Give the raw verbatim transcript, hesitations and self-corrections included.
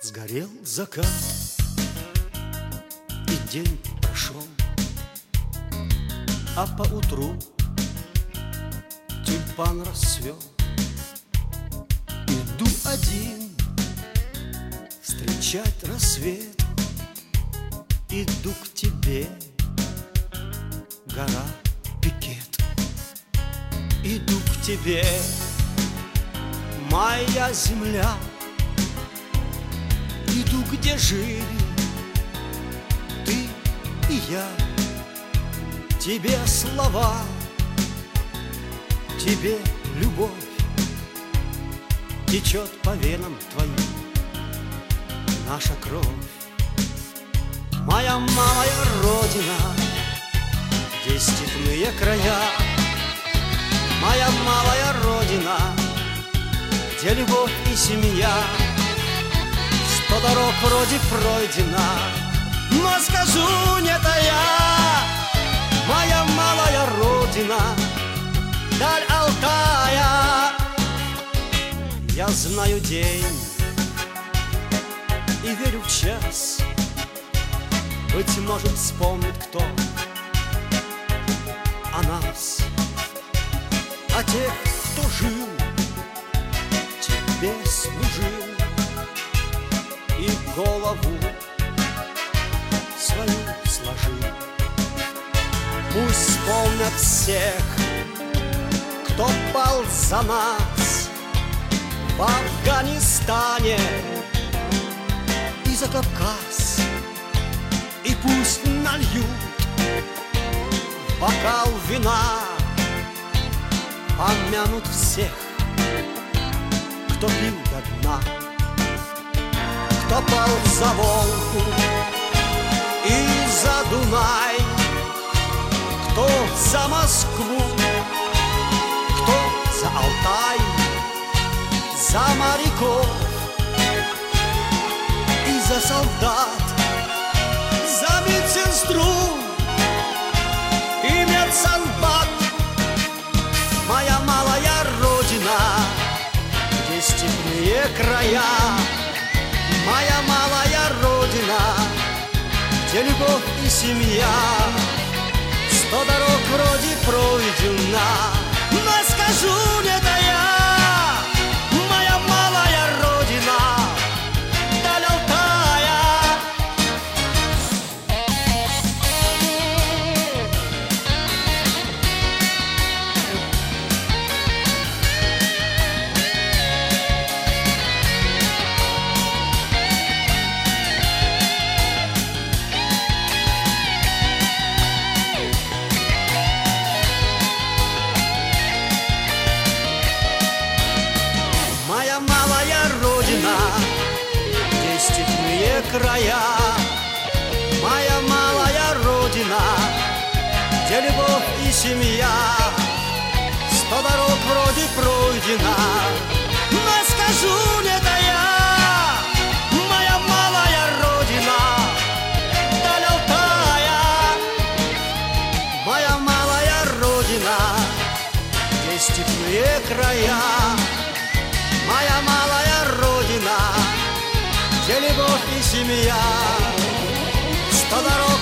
Сгорел закат, и день прошел, а поутру тюльпан расцвел. Иду один встречать рассвет, иду к тебе, гора Пикет. Иду к тебе, моя земля, иду, где жили ты и я. Тебе слова, тебе любовь течет по венам твоим наша кровь. Моя малая родина, где степные края, моя малая родина, где любовь и семья. Сто дорог вроде пройдена, но скажу, не тая, моя малая родина, даль Алтая. Я знаю день и верю в час, быть может, вспомнит кто о нас, о тех, кто жил, тебе служил и голову свою сложил. Пусть вспомнят всех, кто пал за нас в Афганистане и за Кавказ, и пусть нальют бокал вина, помянут всех, кто пил до дна, кто пал за Волгу и за Дунай, кто за Москву, кто за Алтай, за моряков и за солдат, за медсестру и медсанбат. Моя малая родина, где степные края, моя малая родина, где любовь и семья. Сто дорог вроде пройдена, но скажу, не тая, моя малая родина, даль Алтая. Моя малая родина, где степные края, моя малая родина, где любовь и семья. Сто дорог вроде пройдена, но скажу, не тая, моя малая родина, даль Алтая. Моя малая родина, где степные края, моя малая родина, где любовь и семья. Сто дорог